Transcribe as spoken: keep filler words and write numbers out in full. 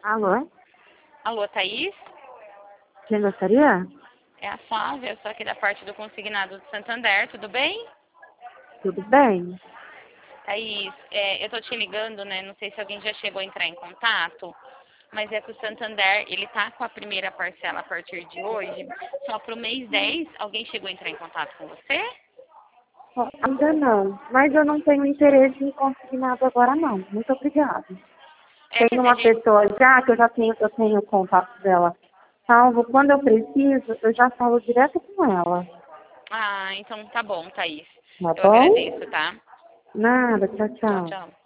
Alô? Alô, Thaís? Quem gostaria? É a Flávia, eu sou aqui da parte do Consignado do Santander, tudo bem? Tudo bem? Thaís, é, eu tô te ligando, né? Não sei se alguém já chegou a entrar em contato, mas é que o Santander, ele tá com a primeira parcela a partir de hoje, só pro mês dez. Alguém chegou a entrar em contato com você? Ó, ainda não, mas eu não tenho interesse em conseguir nada agora não. Muito obrigada. É Tem porque a uma gente... pessoa já, que eu já tenho, eu tenho o contato dela salvo. Quando eu preciso, eu já falo direto com ela. Ah, então tá bom, Thaís. Tá Eu bom? agradeço, tá? Nada, tchau, Tchau, tchau. tchau.